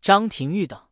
张廷玉等。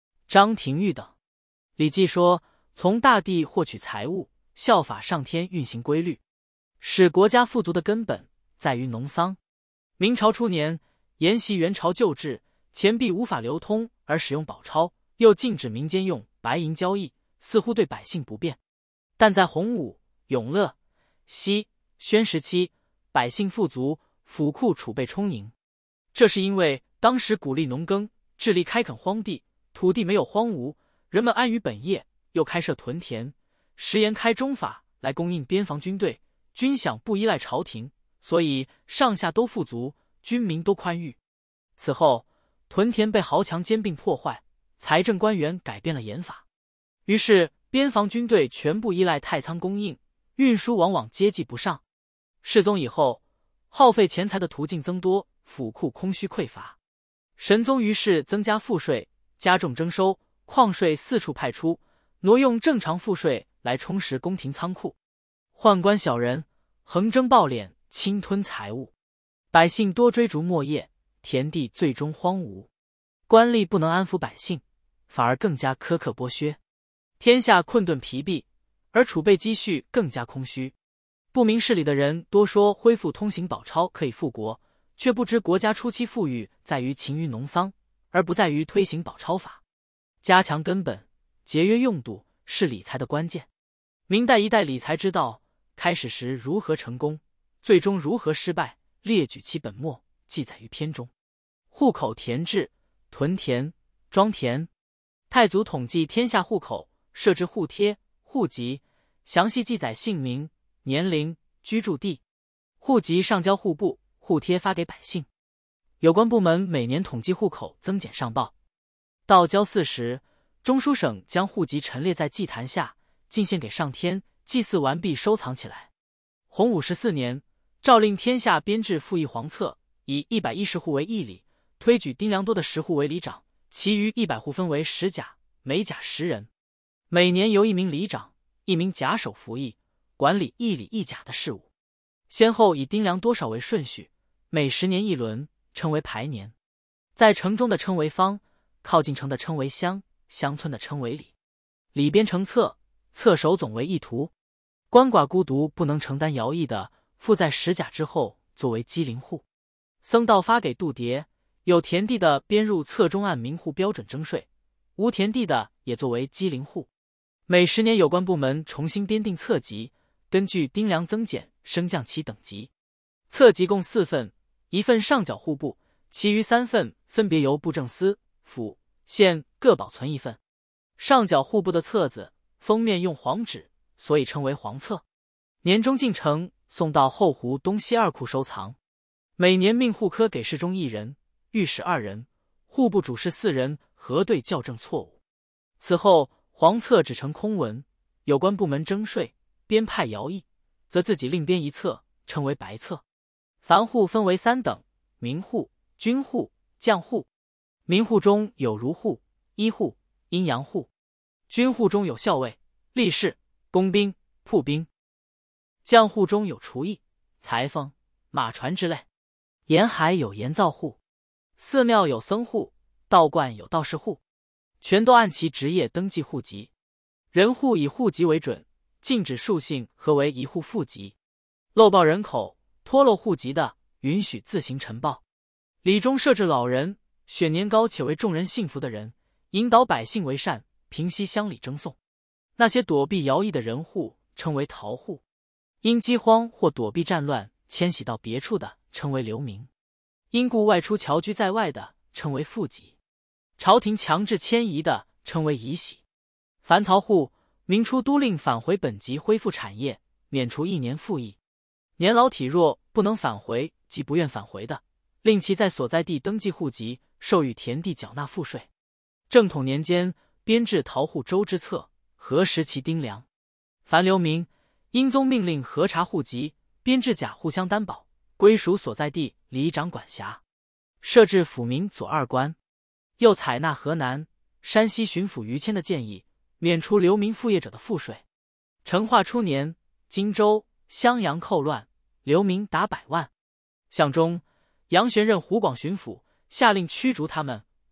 礼记说，从大地获取财物，效法上天运行规律，使国家富足的根本在于农桑。明朝初年，沿袭元朝旧制，钱币无法流通而使用宝钞，又禁止民间用白银交易，似乎对百姓不便。但在洪武、永乐、熙、宣时期，百姓富足，府库储备充盈。这是因为当时鼓励农耕，致力开垦荒地，土地没有荒芜，人们安于本业，又开设屯田，时严开中法来供应边防军队，军饷不依赖朝廷，所以上下都富足，军民都宽裕。此后，屯田被豪强兼并破坏，财政官员改变了盐法，于是边防军队全部依赖太仓供应，运输往往接济不上。世宗以后，耗费钱财的途径增多，府库空虚匮乏。神宗于是增加赋税，加重征收，矿税四处派出，挪用正常赋税来充实宫廷仓库。宦官小人横征暴敛，侵吞财物，百姓多追逐没业，田地最终荒芜。官吏不能安抚百姓，反而更加苛刻剥削，天下困顿疲弊，而储备积蓄更加空虚。不明事理的人多说恢复通行宝钞可以富国，却不知国家初期富裕在于勤于农桑，而不在于推行宝钞法。加强根本，节约用度是理财的关键。明代一代理财之道，开始时如何成功，最终如何失败，列举其本末，记载于篇中。户口田制，屯田、庄田。太祖统计天下户口，设置户贴、户籍，详细记载姓名、年龄、居住地。户籍上交户部，户贴发给百姓。有关部门每年统计户口增减上报。到交祀时，中书省将户籍陈列在祭坛下，进献给上天，祭祀完毕收藏起来。洪武14年，诏令天下编制赋役黄册，以110户为一里，推举丁良多的10户为里长，其余100户分为10甲，每甲10人，每年由1名里长、1名甲首服役，管理1里1甲的事务。先后以丁良多少为顺序，每10年一轮，称为排年。在城中的称为坊，靠近城的称为乡，乡村的称为里。里编成册，册首总为一图。鳏寡孤独不能承担徭役的，附在10甲之后，作为机灵户。僧道发给度牒，有田地的编入册中，按民户标准征税；无田地的也作为机灵户。每10年有关部门重新编定册籍，根据丁粮增减升降其等级。册籍共4份，1份上缴户部，其余3份分别由布政司、府、县各保存1份。上缴户部的册子封面用黄纸，所以称为黄册。年终进城，送到后湖东西2库收藏。每年命户科给事中1人，御史2人，户部主事4人，核对校正错误。此后黄册只成空文，有关部门征税、编派徭役，则自己另编一册，称为白册。凡户分为3等：民户、军户、将户。民户中有儒户、医户、阴阳户；军户中有校尉、吏士、工兵、铺兵；将户中有厨役、裁缝、马船之类。沿海有盐造户，寺庙有僧户，道观有道士户，全都按其职业登记户籍。人户以户籍为准，禁止庶姓合为一户户籍。漏报人口、脱漏户籍的，允许自行呈报。里中设置老人，选年高且为众人信服的人，引导百姓为善，平息乡里争讼。那些躲避徭役的人户称为逃户，因饥荒或躲避战乱迁徙到别处的称为流民，因故外出侨居在外的称为户籍，朝廷强制迁移的称为移徙。凡逃户，明初都令返回本籍恢复产业，免除1年赋役。年老体弱不能返回及不愿返回的，令其在所在地登记户籍，授予田地缴纳赋税。正统年间编制逃户州之册，核实其丁粮。凡流民，英宗命令核查户籍，编制甲互相担保，归属所在地里长管辖。设置府民左2官，又采纳河南、山西巡抚于谦的建议，免除流民副业者的赋税。成化初年，荆州、襄阳寇乱，流民达100万。相中，杨玄任湖广巡抚，下令驱逐他们，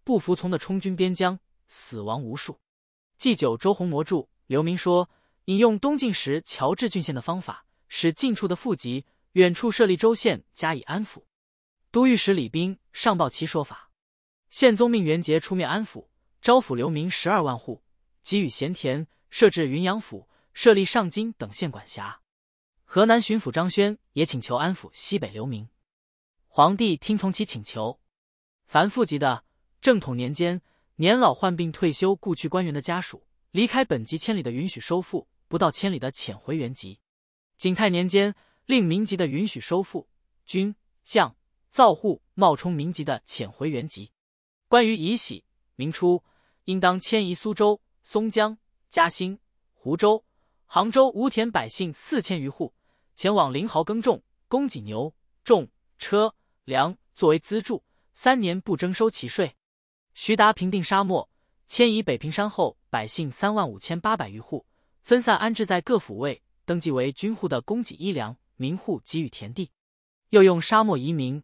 不服从的充军边疆，死亡无数。祭酒周鸿谟著，刘明说，引用东晋时乔治郡县的方法，使近处的富集、远处设立州县加以安抚。都御史李彬上报其说法，宪宗命元节出面安抚，招抚流民12万户，给予咸田，设置云阳府，设立上京等县管辖。河南巡抚张轩也请求安抚西北流民，皇帝听从其请求。凡富集的，正统年间年老患病退休故去官员的家属，离开本籍千里的允许收复，不到千里的遣回原籍。景泰年间令民籍的允许收复，军将造户冒充民籍的遣回原籍。关于乙喜，明初应当迁移苏州、松江、嘉兴、湖州、杭州无田百姓4000余户，前往临濠耕种，供给牛、种、车、粮作为资助，3年不征收其税。徐达平定沙漠，迁移北平山后，百姓35800余户，分散安置在各府卫，登记为军户的供给衣粮，民户给予田地。又用沙漠移民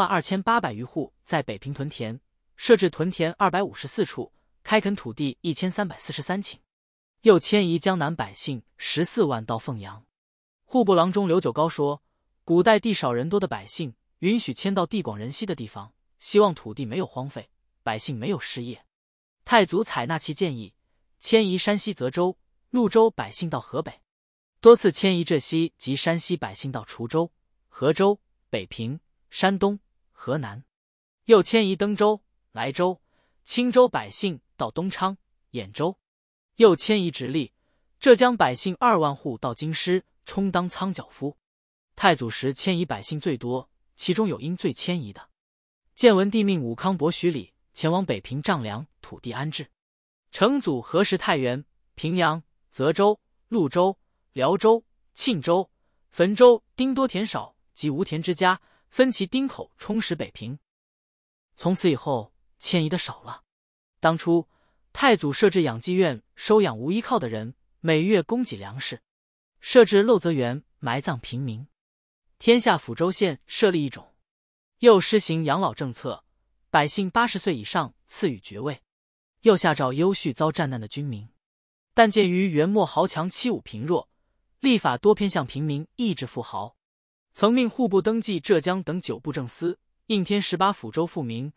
32800余户在北平屯田，设置屯田254处，开垦土地1343顷。又迁移江南百姓14万到凤阳。户部郎中刘九高说，古代地少人多的百姓允许迁到地广人稀的地方，希望土地没有荒废，百姓没有失业。太祖采纳其建议，迁移山西泽州、潞州百姓到河北，多次迁移浙西及山西百姓到滁州、河州、北平、山东、河南。又迁移登州、莱州、青州百姓到东昌、兖州。又迁移直隶、浙江百姓2万户到京师，充当仓脚夫。太祖时迁移百姓最多，其中有因罪迁移的。建文帝命武康伯许礼前往北平丈量土地安置。成祖何时太原、平阳、泽州、潞州、辽州、庆州、汾州丁多田少及无田之家，分其丁口充实北平。从此以后迁移的少了。当初太祖设置养济院，收养无依靠的人，每月供给粮食；设置陋泽园，埋葬平民。天下府州县设立一种。又施行养老政策，百姓80岁以上赐予爵位。又下诏优恤遭战难的军民。但鉴于元末豪强欺侮贫弱，立法多偏向平民，抑制富豪。曾命户部登记浙江等9部政司，应天18府州富民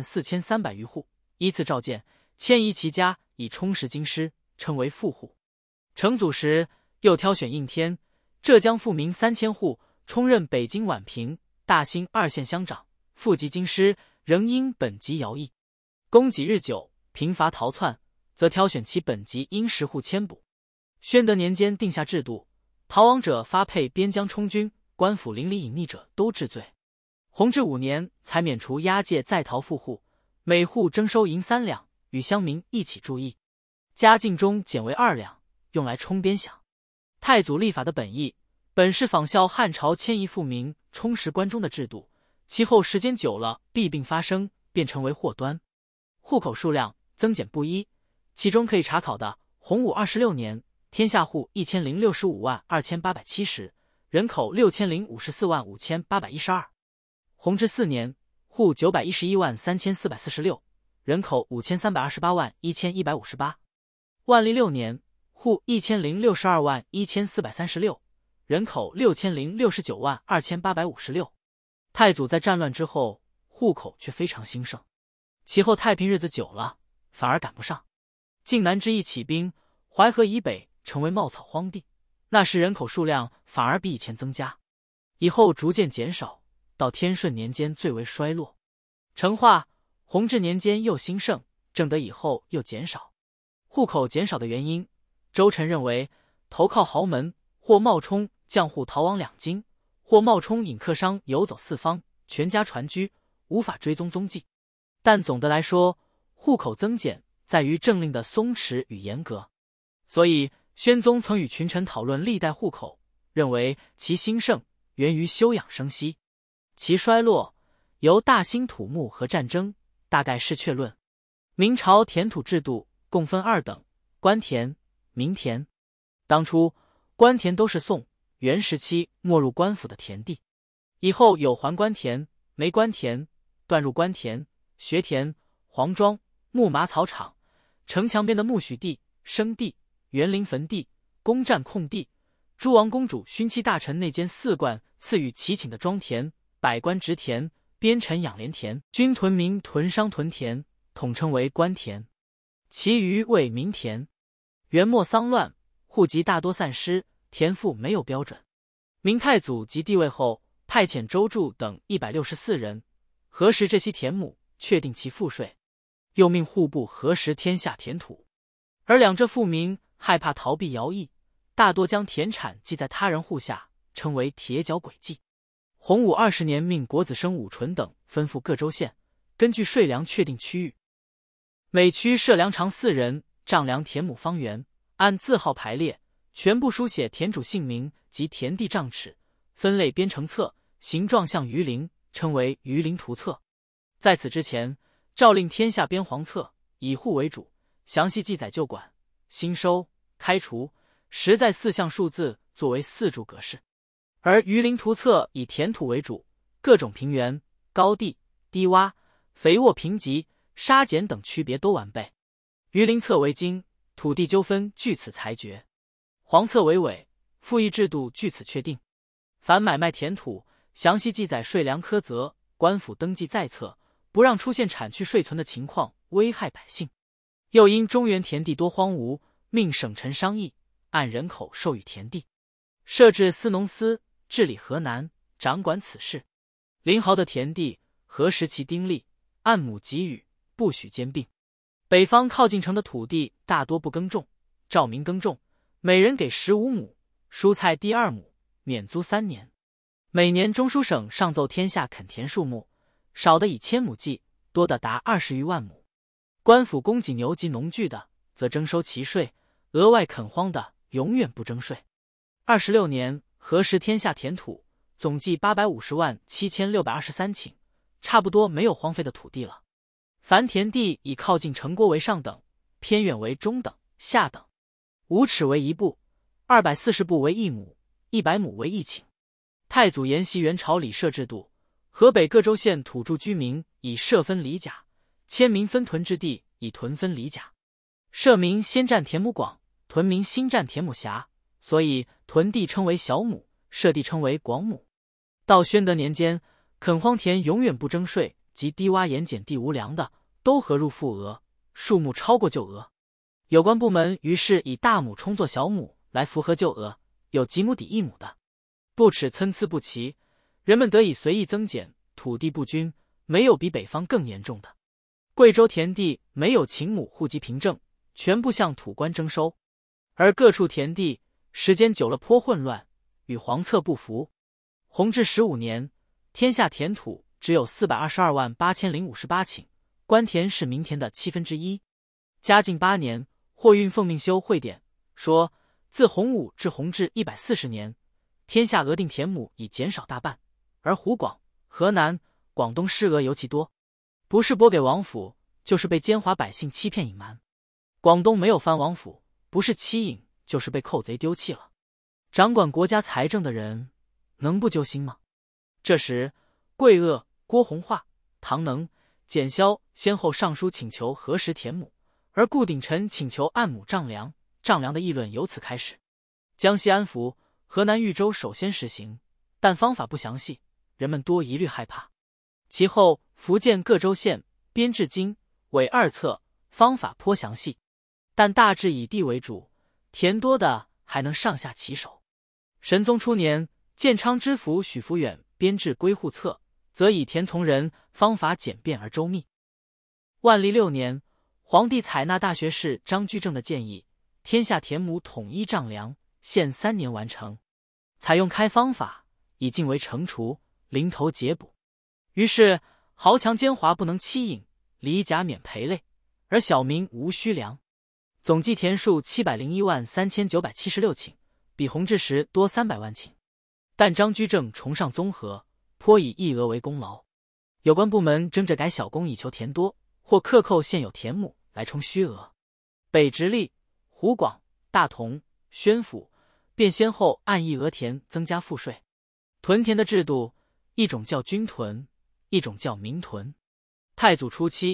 14300余户，依次召见，迁移其家，以充实京师，称为富户。成祖时又挑选应天、浙江富民3000户，充任北京宛平、大兴2县乡长，复籍京师，仍因本籍徭役。供给日久，贫乏逃窜，则挑选其本籍应10户迁补。宣德年间定下制度，逃亡者发配边疆充军，官府邻里隐匿者都治罪。弘治5年才免除押解在逃富户，每户征收银3两，与乡民一起注意。嘉靖中减为2两，用来充边饷。太祖立法的本意，本是仿效汉朝迁移富民、充实关中的制度，其后时间久了，弊病发生，便成为祸端。户口数量增减不一，其中可以查考的，洪武26年，天下户1065万2870，人口6054万5812。弘治4年，户911万3446，人口5328万1158。万历6年，户1062万1436，人口6069万2856。太祖在战乱之后，户口却非常兴盛，其后太平日子久了，反而赶不上。晋南之役起兵，淮河以北成为茂草荒地，那时人口数量反而比以前增加，以后逐渐减少，到天顺年间最为衰落。成化、弘治年间又兴盛，正德以后又减少。户口减少的原因，周臣认为投靠豪门，或冒充将户逃亡两京，或冒充引客商游走四方，全家船居，无法追踪踪迹。但总的来说，户口增减在于政令的松弛与严格。所以宣宗曾与群臣讨论历代户口，认为其兴盛源于休养生息，其衰落由大兴土木和战争，大概是确论。明朝田土制度共分2等，官田、民田。当初官田都是宋、元时期没入官府的田地，以后有还官田、没官田、断入官田、学田、 黄庄、木马草场、城墙边的苜蓿地、生地、园林坟地、攻占空地，诸王公主勋戚大臣内监4贯赐予齐请的庄田，百官植田，边臣养廉田，军屯民屯商屯田，统称为官田，其余为民田。元末丧乱，户籍大多散失，田赋没有标准。明太祖即帝位后，派遣周柱等164人核实这些田亩，确定其赋税，又命户部核实天下田土。而两浙富民害怕逃避徭役，大多将田产记在他人户下，称为铁脚诡计。洪武20年，命国子生武纯等吩咐各州县，根据税粮确定区域，每区设粮场4人，丈量田亩方圆，按字号排列，全部书写田主姓名及田地丈尺，分类编成册，形状像鱼鳞，称为鱼鳞图册。在此之前，诏令天下编黄册，以户为主，详细记载旧管、新收、开除，实在4项数字作为4柱格式。而鱼鳞图册以田土为主，各种平原、高地、低洼、肥沃贫瘠、沙碱等区别都完备。鱼鳞册为经，土地纠纷据此裁决；黄册为尾，赋役制度据此确定。凡买卖田土，详细记载税粮苛责，官府登记在册，不让出现产区税存的情况，危害百姓。又因中原田地多荒芜，命省臣商议，按人口授予田地，设置司农司，治理河南，掌管此事。邻豪的田地核实其丁力，按亩给予，不许兼并。北方靠近城的土地大多不耕种，照民耕种，每人给15亩，蔬菜地2亩，免租3年。每年中书省上奏天下垦田数目，少的以1000亩计，多的达20余万亩。官府供给牛及农具的，则征收其税；额外垦荒的，永远不征税。26年核实天下田土，总计850万7623顷，差不多没有荒废的土地了。凡田地以靠近城郭为上等，偏远为中等、下等，5尺为1步，240步为1亩，100亩为1顷。太祖沿袭元朝里社制度，河北各州县土著居民以社分里甲，迁民分屯之地以屯分里甲。社民先占田亩广，屯民新占田亩狭，所以屯地称为小亩，社地称为广亩。到宣德年间，垦荒田永远不征税，及低洼盐碱地无粮的，都合入赋额，数目超过旧额。有关部门于是以大亩充作小亩来符合旧额，有几亩抵1亩的。布尺参差不齐，人们得以随意增减，土地不均，没有比北方更严重的。贵州田地没有秦亩户籍凭证，全部向土官征收，而各处田地时间久了颇混乱，与黄册不符。弘治15年，天下田土只有422万8058顷，官田是民田的1/7。嘉靖8年，霍运奉命修会典，说自洪武至弘治140年，天下额定田亩已减少大半，而湖广、河南、广东失额尤其多，不是拨给王府，就是被奸猾百姓欺骗隐瞒。广东没有藩王府，不是欺隐，就是被寇贼丢弃了。掌管国家财政的人能不揪心吗？这时桂萼、郭弘化、唐能、简霄先后上书请求核实田亩，而顾鼎臣请求按亩丈量，丈量的议论由此开始。江西安福、河南豫州首先实行，但方法不详细，人们多疑虑害怕。其后福建各州县编制经纬2册，方法颇详细，但大致以地为主，田多的还能上下其手。神宗初年，建昌知府许福远编制归户册，则以田从人，方法简便而周密。万历6年，皇帝采纳大学士张居正的建议，天下田亩统一丈量，限3年完成。采用开方法，以进为惩除，零头解补。于是豪强奸猾不能欺隐，里甲免赔类，而小民无需粮。总计田数701万3976顷，比弘治时多300万顷。但张居正崇尚综合，颇以一额为功劳。有关部门争着改小工以求田多，或克扣现有田亩来充虚额。北直隶、湖广、大同、宣府便先后按一额田增加赋税。屯田的制度，一种叫军屯，一种叫民屯。太祖初期，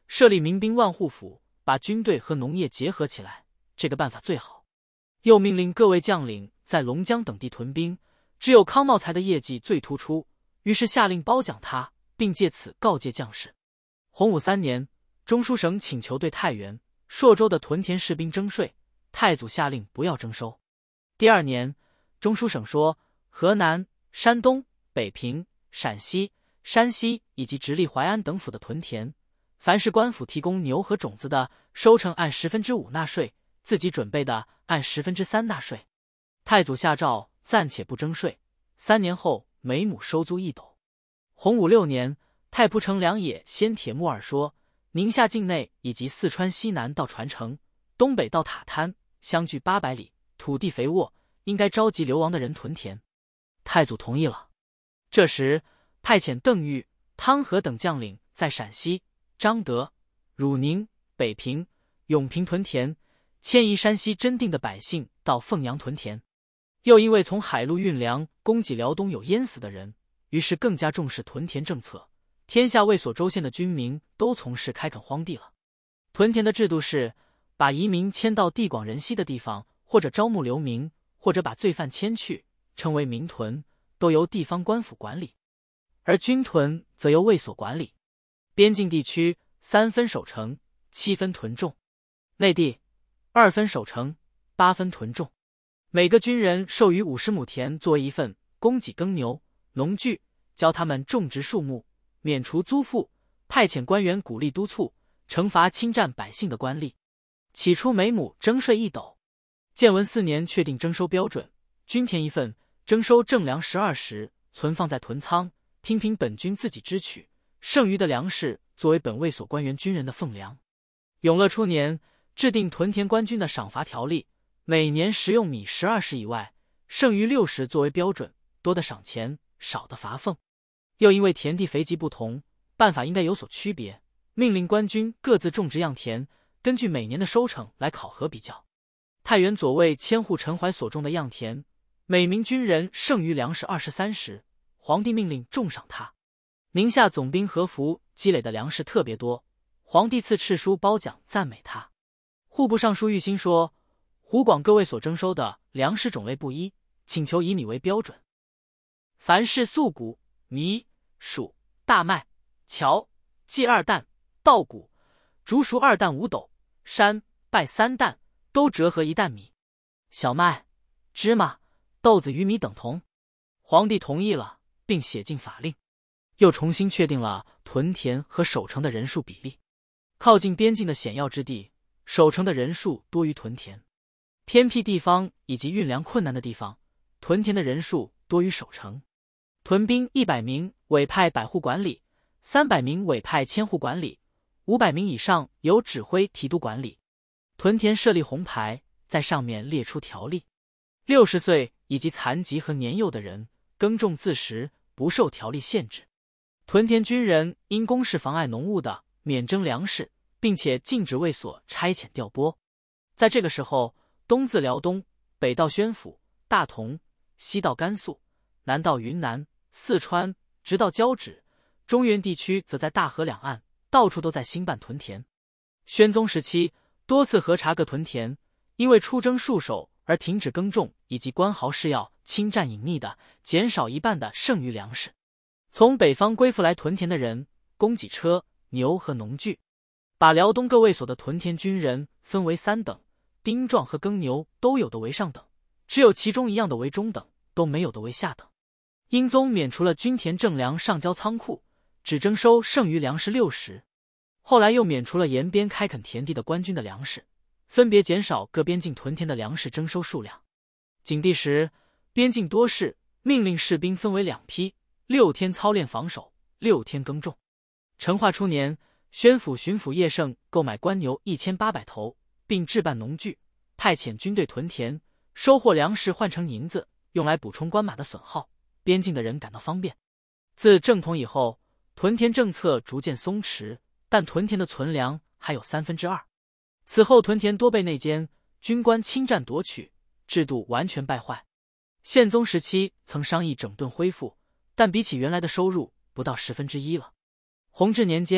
设立民兵万户府，把军队和农业结合起来，这个办法最好。又命令各位将领在龙江等地屯兵，只有康茂才的业绩最突出，于是下令褒奖他，并借此告诫将士。洪武3年，中书省请求对太原、朔州的屯田士兵征税，太祖下令不要征收。第2年，中书省说，河南、山东、北平、陕西、山西以及直隶淮安等府的屯田，凡是官府提供牛和种子的，收成按5%纳税，自己准备的按3%纳税。太祖下诏暂且不征税，3年后每亩收租1斗。洪武6年，太仆丞梁野先铁木儿说，宁夏境内以及四川西南到传承，东北到塔滩，相距800里，土地肥沃，应该召集流亡的人屯田。太祖同意了。这时派遣邓禹、汤和等将领在陕西、彰德、汝宁、北平、永平屯田，迁移山西真定的百姓到凤阳屯田。又因为从海路运粮供给辽东有淹死的人，于是更加重视屯田政策，天下卫所州县的军民都从事开垦荒地了。屯田的制度是，把移民迁到地广人稀的地方，或者招募流民，或者把罪犯迁去，称为民屯，都由地方官府管理。而军屯则由卫所管理。边境地区3分守城，7分屯种；内地2分守城，8分屯种。每个军人授予50亩田作为一份，供给耕牛、农具，教他们种植树木，免除租赋，派遣官员鼓励督促，惩罚侵占百姓的官吏。起初每亩征税1斗。建文4年确定征收标准，均田1份，征收正粮12石，存放在屯仓，听凭本军自己支取，剩余的粮食作为本卫所官员军人的俸粮。永乐初年，制定屯田官军的赏罚条例，每年食用米12石以外，剩余6石作为标准，多的赏钱，少的罚俸。又因为田地肥瘠不同，办法应该有所区别，命令官军各自种植样田，根据每年的收成来考核比较。太原左卫千户陈怀所种的样田，每名军人剩余粮食23石，皇帝命令重赏他。宁夏总兵何福积累的粮食特别多，皇帝赐敕书褒奖赞美他。户部尚书玉兴说，湖广各卫所征收的粮食种类不一，请求以米为标准。凡是粟谷、糜、黍、大麦、荞、稷2担，稻谷、竹熟2担5斗，山败3担，都折合1担米。小麦、芝麻、豆子与米等同。皇帝同意了，并写进法令。又重新确定了屯田和守城的人数比例。靠近边境的险要之地，守城的人数多于屯田；偏僻地方以及运粮困难的地方，屯田的人数多于守城。屯兵100名委派100户管理，300名委派1000户管理，500名以上由指挥提督管理。屯田设立红牌，在上面列出条例：60岁以及残疾和年幼的人耕种自食，不受条例限制。屯田军人因公事妨碍农务的，免征粮食，并且禁止卫所差遣调拨。在这个时候，东自辽东，北到宣府、大同，西到甘肃，南到云南、四川，直到交趾，中原地区则在大河两岸，到处都在兴办屯田。宣宗时期多次核查各屯田，因为出征戍守而停止耕种，以及官豪势要侵占隐匿的，减少1半的剩余粮食。从北方归附来屯田的人，供给车、牛和农具。把辽东各卫所的屯田军人分为3等，丁壮和耕牛都有的为上等，只有其中一样的为中等，都没有的为下等。英宗免除了均田正粮上交仓库，只征收剩余粮食6石。后来又免除了沿边开垦田地的官军的粮食，分别减少各边境屯田的粮食征收数量。景帝时，边境多事，命令士兵分为2批，6天操练防守，6天耕种。成化初年，宣府巡抚叶盛购买官牛1800头，并置办农具，派遣军队屯田，收获粮食换成银子，用来补充官马的损耗，边境的人感到方便。自正统以后，屯田政策逐渐松弛，但屯田的存粮还有2/3。此后屯田多被内奸、军官侵占夺取，制度完全败坏。宪宗时期曾商议整顿恢复，但比起原来的收入不到1/10了。弘治年间，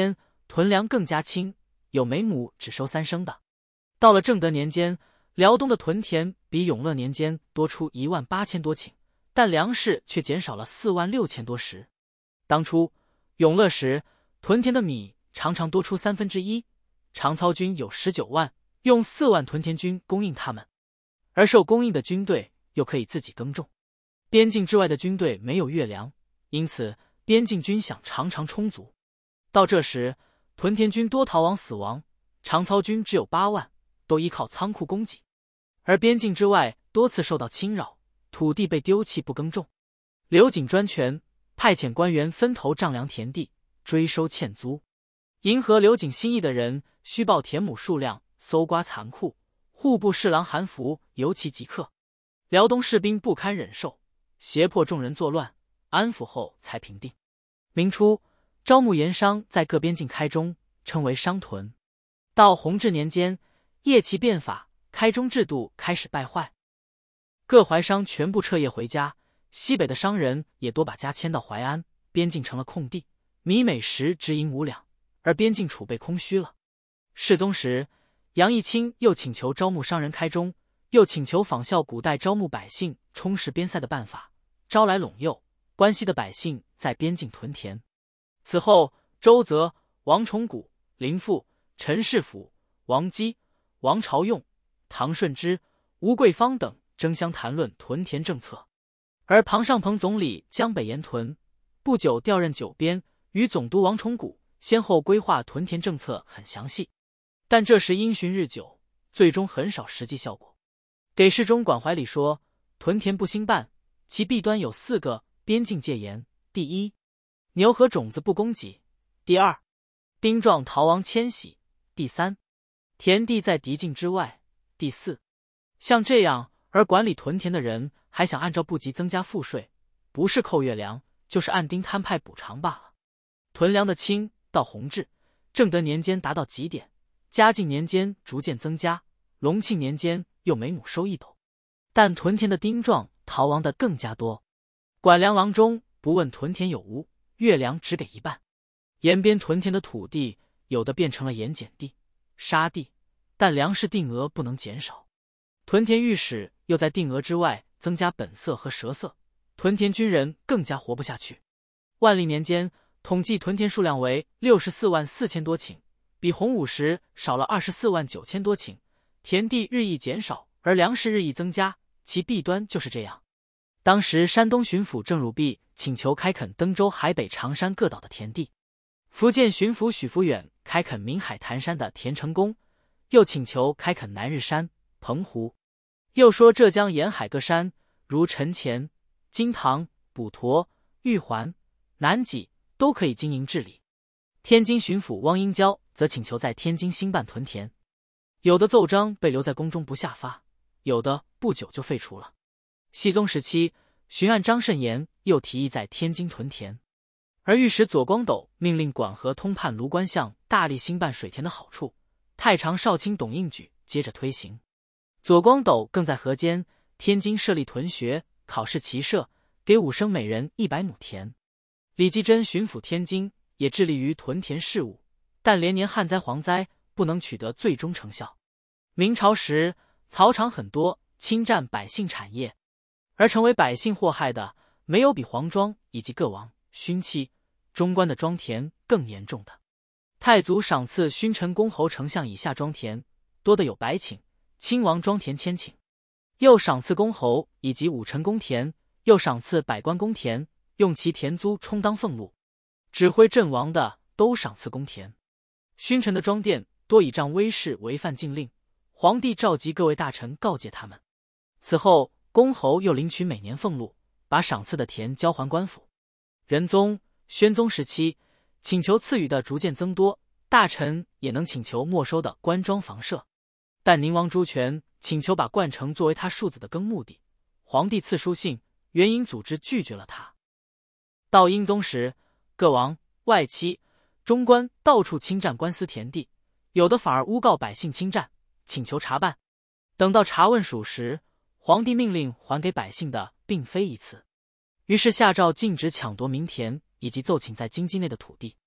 屯粮更加轻，有每亩只收3升的。到了正德年间，辽东的屯田比永乐年间多出18000多顷，但粮食却减少了46000多石。当初永乐时，屯田的米常常多出1/3，常操军有19万，用4万屯田军供应他们，而受供应的军队又可以自己耕种。边境之外的军队没有月粮，因此边境军饷常常充足。到这时，屯田军多逃亡死亡，常操军只有8万，都依靠仓库供给。而边境之外多次受到侵扰，土地被丢弃不耕种。刘瑾专权，派遣官员分头丈量田地，追收欠租。迎合刘瑾心意的人虚报田亩数量，搜刮残酷，户部侍郎韩福尤其极克。辽东士兵不堪忍受，胁迫众人作乱，安抚后才平定。明初，招募盐商在各边境开中，称为商屯。到弘治年间，叶琦变法，开中制度开始败坏，各淮商全部彻夜回家，西北的商人也多把家迁到淮安，边境成了空地，米每石只银5两，而边境储备空虚了。世宗时，杨义清又请求招募商人开中，又请求仿效古代招募百姓充实边塞的办法，招来陇右、关西的百姓在边境屯田。此后，周泽、王崇古、林富、陈世甫、王基、王朝用、唐顺之、吴桂芳等争相谈论屯田政策，而庞尚鹏总理江北沿屯，不久调任九边，与总督王崇古先后规划屯田政策很详细，但这时因循日久，最终很少实际效果。给事中管怀里说，屯田不兴办，其弊端有4个：边境戒严；第一，牛和种子不供给；第二，兵壮逃亡迁徙；第三，田地在敌境之外；第四，像这样而管理屯田的人还想按照部级增加赋税，不是扣月粮，就是按丁摊派补偿罢了。屯粮的轻到弘治、正德年间达到极点，嘉靖年间逐渐增加，隆庆年间又每亩收1斗，但屯田的丁壮逃亡的更加多。管粮郎中不问屯田有无，月粮只给1半。沿边屯田的土地有的变成了盐碱地、沙地，但粮食定额不能减少。屯田御史又在定额之外增加本色和蛇色，屯田军人更加活不下去。万历年间统计屯田数量为64万4千多顷，比洪武时少了24万9千多顷，田地日益减少，而粮食日益增加，其弊端就是这样。当时山东巡抚郑汝弼请求开垦登州、海北、长山各岛的田地，福建巡抚许福远开垦闽海潭山的田成功，又请求开垦南日山、澎湖，又说浙江沿海各山如陈前、金堂、普陀、玉环、南脊都可以经营治理。天津巡抚汪英娇则请求在天津兴办屯田，有的奏章被留在宫中不下发，有的不久就废除了。熹宗时期，巡按张慎言又提议在天津屯田，而御史左光斗命令管河通判卢官相大力兴办水田的好处，太常少卿董应举接着推行。左光斗更在河间、天津设立屯学，考试骑射，给武生每人100亩田。李继珍巡抚天津，也致力于屯田事务，但连年旱灾蝗灾，不能取得最终成效。明朝时，草场很多，侵占百姓产业，而成为百姓祸害的，没有比黄庄以及各王、勋戚、中官的庄田更严重的。太祖赏赐勋臣、公侯、丞相以下庄田，多的有100顷，亲王庄田1000顷，又赏赐公侯以及武臣公田，又赏赐百官公田，用其田租充当俸禄。指挥阵亡的都赏赐公田。勋臣的庄店多以仗威势违犯禁令，皇帝召集各位大臣告诫他们。此后，公侯又领取每年俸禄，把赏赐的田交还官府。仁宗、宣宗时期，请求赐予的逐渐增多，大臣也能请求没收的官庄房舍。但宁王朱权请求把灌城作为他庶子的耕墓地，皇帝赐书信，元营组织拒绝了他。到英宗时，各王、外戚、中官到处侵占官司田地，有的反而诬告百姓侵占，请求查办。等到查问属实，皇帝命令还给百姓的并非一次，于是下诏禁止抢夺民田以及奏请在京畿内的土地。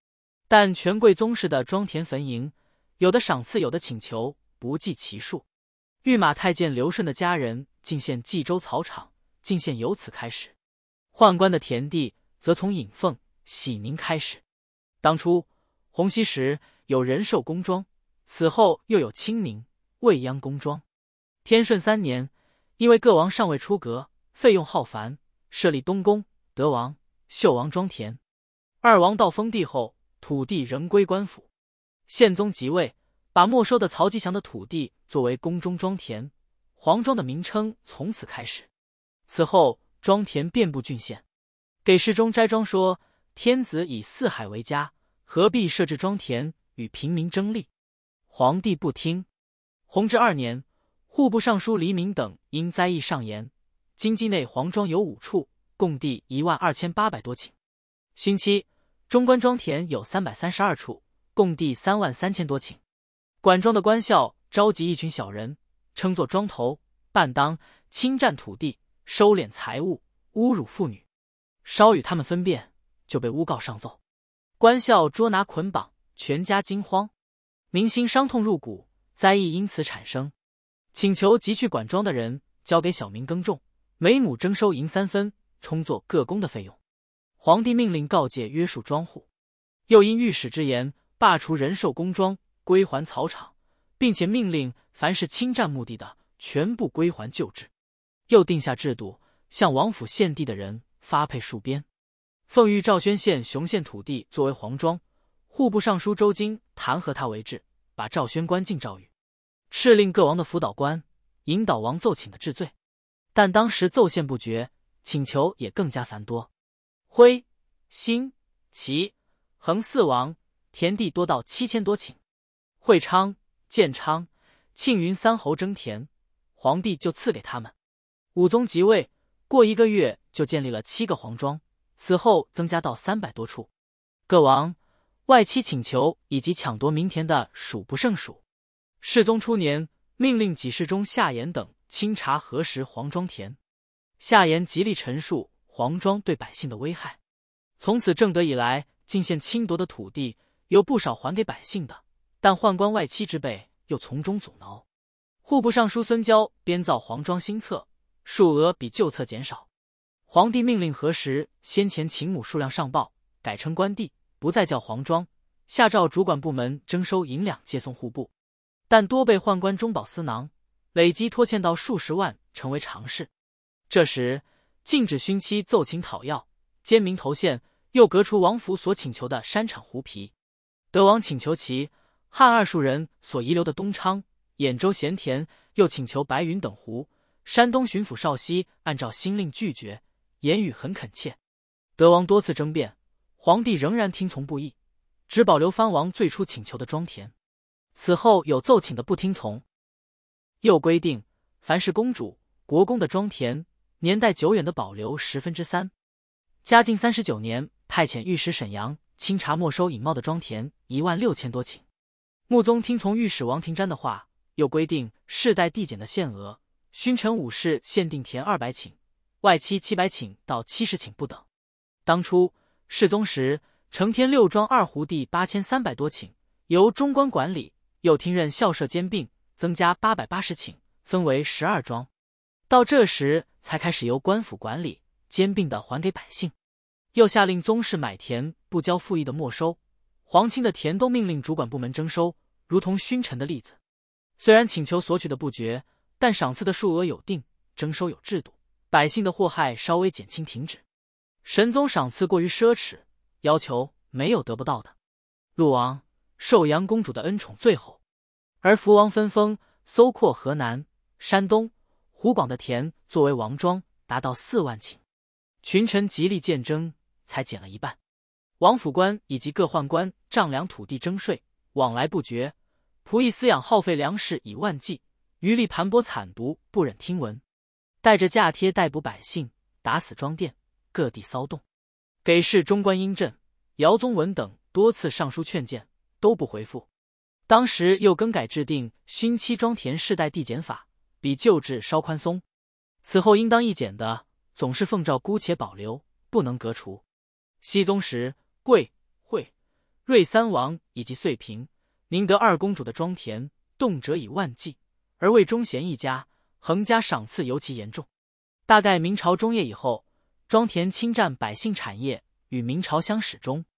但权贵宗室的庄田坟茔，有的赏赐，有的请求，不计其数。御马太监刘顺的家人进献冀州草场，进献由此开始。宦官的田地则从尹凤、喜宁开始。当初洪熙时有仁寿宫庄，此后又有清明、未央宫庄。天顺3年，因为各王尚未出阁，费用浩繁，设立东宫、德王、秀王庄田。二王到封地后，土地仍归官府。宪宗即位，把没收的曹吉祥的土地作为宫中庄田，黄庄的名称从此开始。此后庄田遍布郡县。给事中斋庄说：天子以四海为家，何必设置庄田与平民争利？皇帝不听。弘治2年，户部尚书黎明等因灾异上言，京畿内黄庄有5处，共地12800多顷。勋期，中官庄田有332处，共地33000多顷。管庄的官校召集一群小人，称作庄头，办当侵占土地，收敛财物，侮辱妇女。稍与他们分辨，就被诬告上奏。官校捉拿捆绑，全家惊慌，民心伤痛入骨，灾异因此产生。请求急去管庄的人交给小民耕种，每亩征收银3分，充作各工的费用。皇帝命令告诫约束庄户，又因御史之言，罢除仁寿宫庄，归还草场，并且命令凡是侵占墓地的，全部归还旧制。又定下制度，向王府献地的人发配戍边。奉谕赵宣县雄县土地作为皇庄，户部尚书周京弹劾他为质，把赵宣关进诏狱，敕令各王的辅导官引导王奏请的治罪。但当时奏献不绝，请求也更加繁多。徽、兴、齐、恒4王田地多到7000多顷。会昌、建昌、庆云3侯征田，皇帝就赐给他们。武宗即位，过1个月就建立了7个皇庄，此后增加到300多处。各王外戚请求以及抢夺民田的数不胜数。世宗初年，命令给事中夏言等清查核实黄庄田。夏言极力陈述黄庄对百姓的危害。从此正德以来，进献侵夺的土地有不少还给百姓的，但宦官外戚之辈又从中阻挠。户部尚书孙交编造黄庄新册，数额比旧册减少。皇帝命令核实先前请亩数量上报，改称官地，不再叫黄庄，下诏主管部门征收银两借送户部，但多被宦官中饱私囊，累积拖欠到数十万，成为常事。这时禁止勋妻奏请讨要，奸民投县，又革除王府所请求的山产狐皮。德王请求其汉20人所遗留的东昌、兖州咸田，又请求白云等湖。山东巡抚邵熙按照新令拒绝，言语很恳切。德王多次争辩，皇帝仍然听从不义，只保留藩王最初请求的庄田。此后有奏请的不听从。又规定，凡是公主、国公的庄田，年代久远的保留3/10。嘉靖39年，派遣御史沈阳清查没收引茂的庄田16000多顷。穆宗听从御史王廷瞻的话，又规定世代递减的限额，勋臣武士限定田200顷，外戚700顷到70顷不等。当初世宗时，承天6庄2湖地8300多顷，由中官管理，又听任校舍兼并，增加880顷，分为12庄。到这时才开始由官府管理，兼并的还给百姓。又下令宗室买田不交赋役的没收，皇亲的田都命令主管部门征收，如同勋臣的例子。虽然请求索取的不绝，但赏赐的数额有定，征收有制度，百姓的祸害稍微减轻停止。神宗赏赐过于奢侈，要求没有得不到的。陆王受杨公主的恩宠最厚，而福王分封搜括河南、山东、湖广的田作为王庄，达到4万顷。群臣极力谏争，才减了一半。王府官以及各宦官丈量土地征税，往来不绝。仆役饲养耗费粮食以万计，余力盘剥惨毒，不忍听闻。带着价贴逮捕百姓，打死庄店，各地骚动。给事中官英正、姚宗文等多次上书劝谏，都不回复。当时又更改制定勋妻庄田世代递减法，比旧制稍宽松。此后应当议减的，总是奉诏姑且保留，不能革除。熹宗时，贵、会、 瑞三王以及遂平、宁德二公主的庄田，动辄以万计，而魏忠贤一家，横加赏赐尤其严重。大概明朝中叶以后，庄田侵占百姓产业，与明朝相始终，